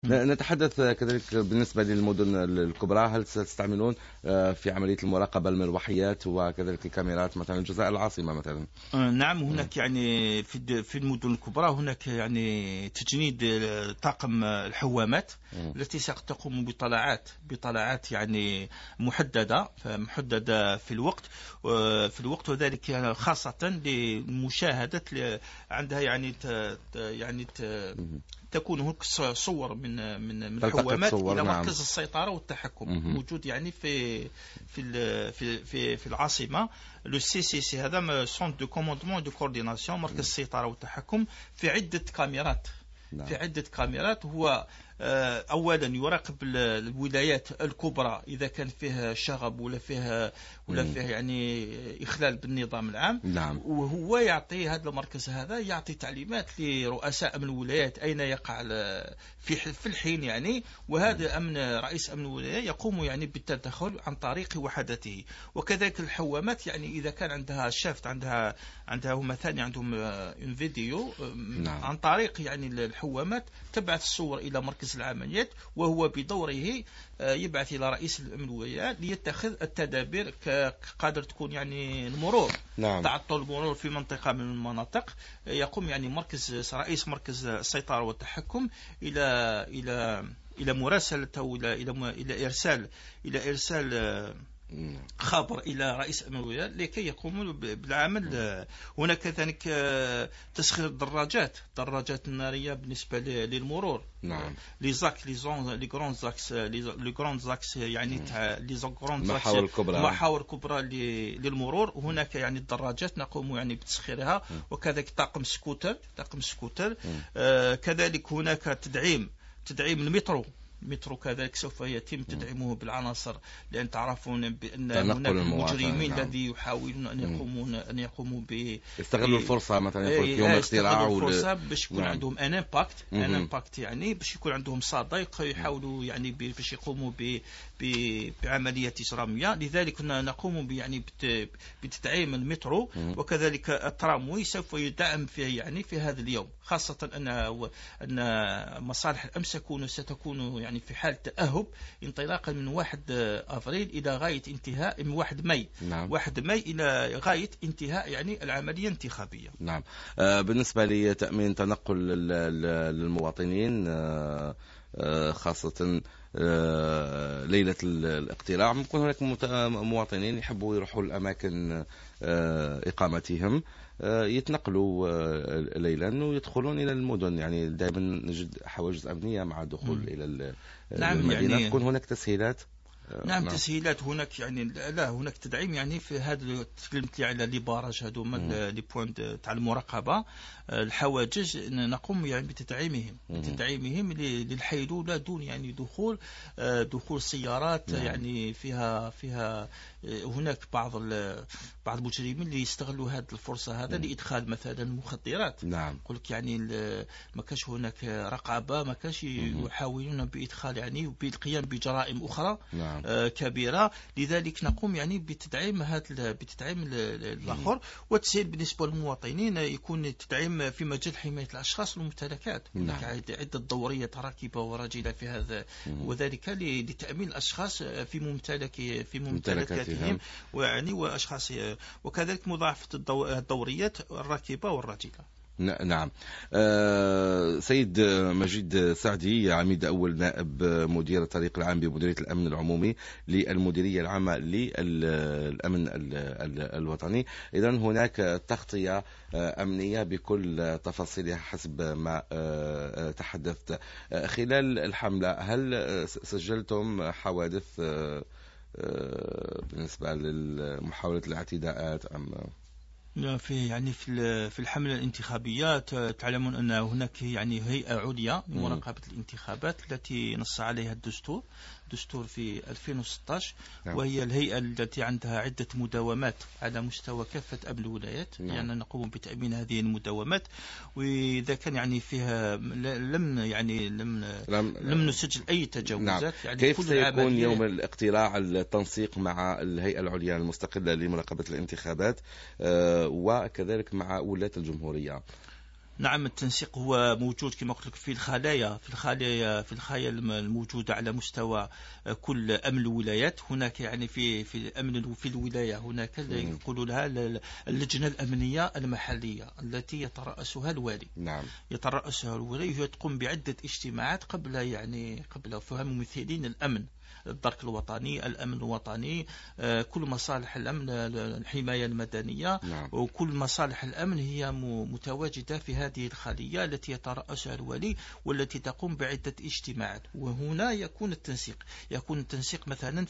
نتحدث كذلك بالنسبة للمدن الكبرى، هل ستستعملون في عملية المراقبة المروحيات وكذلك الكاميرات مثلا جزاء العاصمة مثلا؟ نعم، هناك يعني في المدن الكبرى هناك يعني تجنيد طاقم الحوامات التي ستقوم بطلعات يعني محددة في الوقت وذلك يعني خاصة لمشاهدة عندها يعني تكون هناك صور من حوامات إلى مركز السيطرة والتحكم موجود يعني في العاصمة. لو سي هذا سونت دو كوموندمون دو كورديناسيون، مركز السيطرة والتحكم في عدة كاميرات. هو أولا يراقب الولايات الكبرى إذا كان فيها شغب ولا فيها يعني إخلال بالنظام العام. وهو يعطي هذا المركز يعطي تعليمات لرؤساء أمن الولايات أين يقع في الحين يعني. وهذا رئيس أمن الولاية يقوم يعني بالتدخل عن طريق وحدته. وكذلك الحوامات يعني إذا كان عندها شافت عندها هم ثاني عندهم فيديو عن طريق يعني الحوامات تبعث الصور إلى مركز العمليات، وهو بدوره يبعث إلى رئيس الأمن الولاية ليتخذ التدابير قادر تكون يعني المرور. تعطل المرور في منطقة من المناطق يقوم يعني رئيس مركز السيطرة والتحكم إلى مراسلة إلى إرسال خبر إلى رئيس أمن الولاية لكي يقوموا بالعمل. هناك كذلك تسخير الدراجات النارية بالنسبة للمرور. لي غروند زاكس يعني محاور كبرى للمرور. هناك يعني الدراجات نقوم يعني بتسخيرها، وكذلك طاقم سكوتر. كذلك هناك تدعيم المترو كذلك سوف يتم تدعيمه بالعناصر، لأن تعرفون بأن هناك مجرمين الذي يحاولون أن يقوموا يستغلوا الفرصة مثلا يوم الاختراع الفرصة باش يكون عندهم ان امباكت يعني باش يكون عندهم صدى يحاولوا يعني باش يقوموا بعملية إجرامية. لذلك نقوم يعني بتدعيم المترو، وكذلك التراموي سوف يدعم في هذا اليوم، خاصة أن مصالح الأمس ستكون يعني في حال تأهب انطلاقا من 1 أفريل إلى غاية انتهاء من 1 ماي 1 ماي إلى غاية انتهاء يعني العملية الانتخابية. بالنسبة لتأمين تنقل للمواطنين خاصة ليلة الاقتراع، ممكن هناك مواطنين يحبوا يروحوا الأماكن إقامتهم يتنقلوا ليلا ويدخلون إلى المدن، يعني دائما نجد حواجز أمنية مع الدخول إلى المدينة. يعني تكون هناك تسهيلات. تسهيلات هناك يعني لا هناك تدعيم يعني في هذا تكلمت على لي باراج هذوما لي بوين تاع المراقبه الحواجز نقوم يعني بتدعيمهم للحيلوله دون يعني دخول سيارات يعني فيها هناك بعض المجرمين اللي يستغلوا هذه الفرصه لادخال مثلا المخدرات. يقول لك يعني ما كاش هناك رقابه، ما كاش يحاولون بادخال يعني بالقيام بجرائم اخرى كبيرة. لذلك نقوم يعني بتدعيم الآخر والتسهيل بالنسبة للمواطنين. يكون تدعيم في مجال حماية الأشخاص والممتلكات. هناك عدة دوريات راكبة وراجلة في هذا، وذلك لتأمين الأشخاص في ممتلكاتهم ويعني وأشخاص، وكذلك مضاعفة الدوريات الراكبة والراجلة. نعم. سيد مجيد سعدي، عميد أول نائب مدير الطريق العام بمديرية الأمن العمومي للمديرية العامة للأمن الوطني. إذن هناك تغطية أمنية بكل تفاصيلها حسب ما تحدثت. خلال الحملة هل سجلتم حوادث بالنسبة لمحاولة الاعتداءات أم؟ في الحملة الانتخابية تعلمون أن هناك يعني هيئة عليا لمراقبة الانتخابات التي نص عليها الدستور في 2016. وهي الهيئة التي عندها عدة مداومات على مستوى كافة أمن الولايات. يعني نقوم بتأمين هذه المداومات، وإذا كان يعني فيها لم نسجل أي تجاوزات. يعني كيف سيكون يوم الاقتراع التنسيق مع الهيئة العليا المستقلة لمراقبة الانتخابات وكذلك مع ولاة الجمهورية؟ نعم، التنسيق هو موجود كما قلت لك في الخلايا الموجودة على مستوى كل أمن الولايات. هناك يعني في الأمن في الولاية هناك يقولوا لها اللجنة الأمنية المحلية التي يترأسها الوالي. نعم. يترأسها الوالي، وهي تقوم بعدة اجتماعات قبل فهم ممثلين الأمن، الدرك الوطني، الأمن الوطني، كل مصالح الأمن، الحماية المدنية. نعم. وكل مصالح الأمن هي متواجدة في هذه الخلية التي يترأسها الولي، والتي تقوم بعدة اجتماعات. وهنا يكون التنسيق مثلا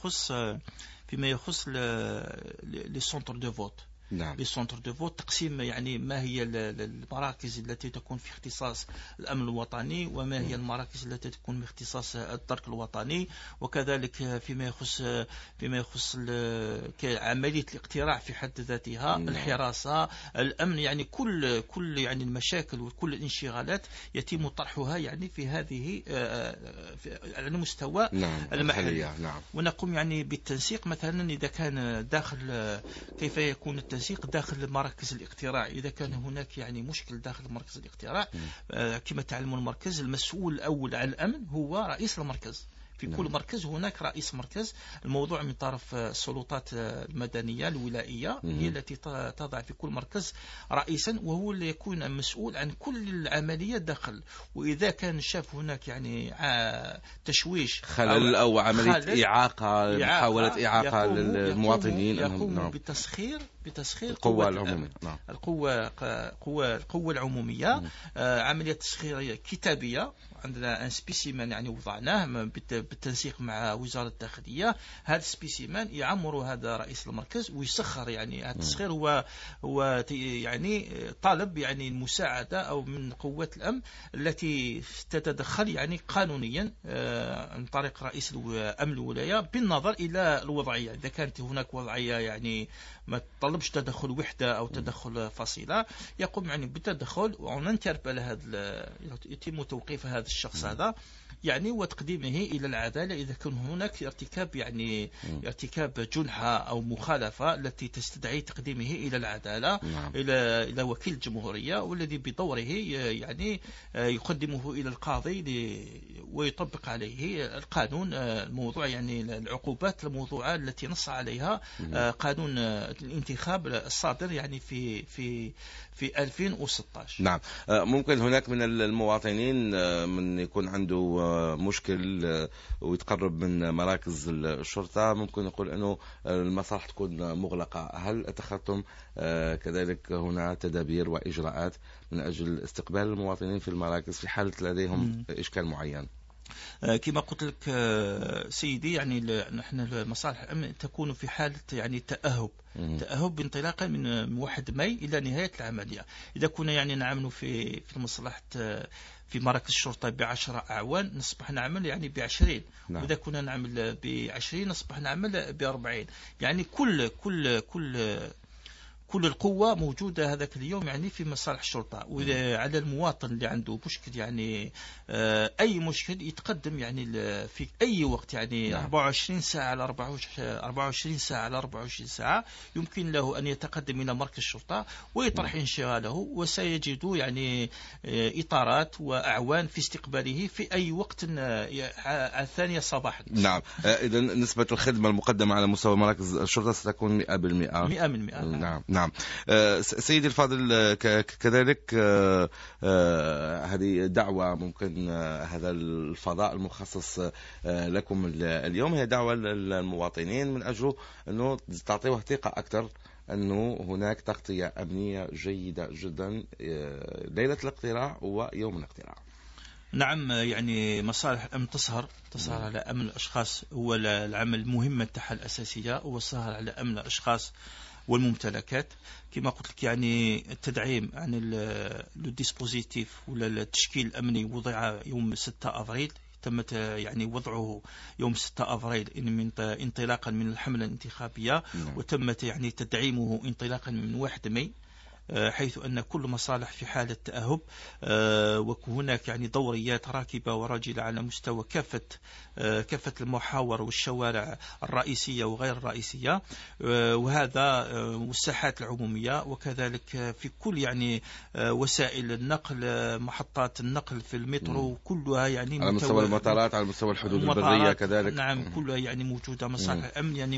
فيما يخص لي سونتر دو فوت. نعم. للسونتر دو فوت، تقسيم يعني ما هي المراكز التي تكون في اختصاص الأمن الوطني، وما هي المراكز التي تكون في اختصاص الدرك الوطني، وكذلك فيما يخص عملية الاقتراع في حد ذاتها، الحراسة، الأمن، يعني كل يعني المشاكل وكل الانشغالات يتم طرحها يعني في هذه على المستوى المحلي. نعم. ونقوم يعني بالتنسيق مثلا إذا كان داخل، كيف يكون التنسيق داخل مراكز الاقتراع. إذا كان هناك يعني مشكل داخل مركز الاقتراع، كما تعلمون المركز المسؤول الأول عن الأمن هو رئيس المركز. في كل مركز هناك رئيس مركز. الموضوع من طرف السلطات المدنية الولائية هي التي تضع في كل مركز رئيسا، وهو اللي يكون مسؤول عن كل العملية داخل. وإذا كان شاف هناك يعني تشويش، خلل أو عملية إعاقة، محاولة إعاقة للمواطنين، يقوم بتسخير القوة العمومية. القوة العمومية. عملية تسخير كتابية، عندنا ان سبيسيمان يعني وضعناه بالتنسيق مع وزارة الداخلية. هذا السبيسيمان يعمر هذا رئيس المركز ويسخر. يعني هذا التسخير هو يعني طالب يعني المساعدة أو من قوات الأمن التي تتدخل يعني قانونيا عن طريق رئيس أمن الولاية بالنظر إلى الوضعية. إذا كانت هناك وضعية يعني ما تطلبش تدخل وحدة أو تدخل فصيلة، يقوم يعني بالتدخل وننتربل يتم توقيف هذا الشخص هذا يعني وتقديمه إلى العدالة إذا كان هناك ارتكاب جنحة أو مخالفة التي تستدعي تقديمه إلى العدالة. إلى وكيل الجمهورية، والذي بدوره يعني يقدمه إلى القاضي ويطبق عليه القانون. الموضوع يعني العقوبات الموضوعة التي نص عليها قانون الانتخاب الصادر يعني في 2016. نعم. ممكن هناك من المواطنين من يكون عنده مشكل ويتقرب من مراكز الشرطة، ممكن يقول أنه المصالح تكون مغلقة. هل اتخذتم كذلك هنا تدابير وإجراءات من أجل استقبال المواطنين في المراكز في حالة لديهم إشكال معين؟ كما قلت لك سيدي، يعني نحن مصالح الأمن تكون في حالة يعني تأهب انطلاقا من 1 ماي إلى نهاية العملية. إذا كنا يعني نعمل في مصلحة في مراكز الشرطة ب10 أعوان، نصبح نعمل يعني ب20. وإذا كنا نعمل ب20 نصبح نعمل ب40. يعني كل القوة موجودة هذاك اليوم يعني في مصالح الشرطة. وإذا على المواطن اللي عنده مشكل يعني أي مشكل يتقدم يعني في أي وقت، يعني 24 ساعة على 24 ساعة على 24 ساعة يمكن له أن يتقدم إلى مركز الشرطة ويطرح انشغاله، وسيجد يعني إطارات وأعوان في استقباله في أي وقت الثانية صباحا. نعم. إذا نسبة الخدمة المقدمة على مستوى مراكز الشرطة ستكون 100%. 100%. نعم. سيدي الفاضل، كذلك هذه دعوة، ممكن هذا الفضاء المخصص لكم اليوم هي دعوة للمواطنين من أجل أنه تعطيه ثقة أكثر أنه هناك تغطية أمنية جيدة جدا ليلة الاقتراع ويوم الاقتراع. نعم، يعني مصالح الأمن تسهر على أمن الأشخاص. هو العمل المهمة تاعها الأساسية هو السهر على أمن الأشخاص والممتلكات. كما قلت لك يعني التدعيم عن الديسبوزيتيف ولا التشكيل الأمني وضع يوم 6 أفريل. تمت يعني وضعه يوم 6 أفريل انطلاقا من الحملة الانتخابية. وتمت يعني تدعيمه انطلاقا من 1 ماي. حيث أن كل مصالح في حالة تأهب، وهناك يعني دوريات راكبة وراجلة على مستوى كافة المحاور والشوارع الرئيسية وغير الرئيسية، وهذا والساحات العمومية، وكذلك في كل يعني وسائل النقل، محطات النقل في المترو كلها يعني على مستوى المطارات، على مستوى الحدود البرية كذلك. نعم كلها يعني موجودة مصالح الأمن يعني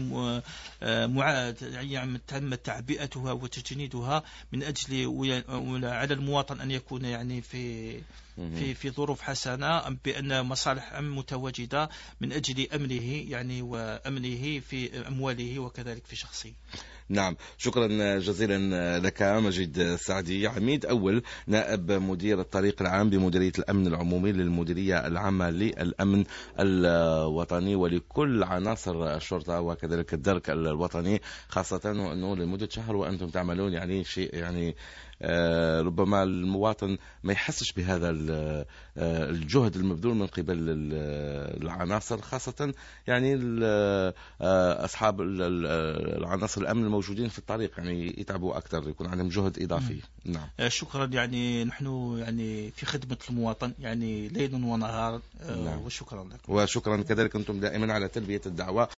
يعني تم تعبئتها وتجنيدها من أجل على المواطن أن يكون يعني في ظروف حسنة، بأن مصالح أمن متواجدة من أجل أمنه يعني وأمنه في أمواله وكذلك في شخصه. نعم، شكرا جزيلا لك مجيد سعدي، عميد أول نائب مدير الطريق العام بمديرية الأمن العمومي للمديرية العامة للأمن الوطني ولكل عناصر الشرطة وكذلك الدرك الوطني، خاصة وأنه لمدة شهر وأنتم تعملون يعني شيء يعني ربما المواطن ما يحسش بهذا الجهد المبذول من قبل العناصر، خاصة يعني أصحاب العناصر الأمن الموجودين في الطريق يعني يتعبوا أكثر، يكون عندهم جهد إضافي. نعم. شكرا، يعني نحن يعني في خدمة المواطن يعني ليل ونهار. نعم. وشكرا لكم. وشكرا كذلك أنتم دائما على تلبية الدعوة.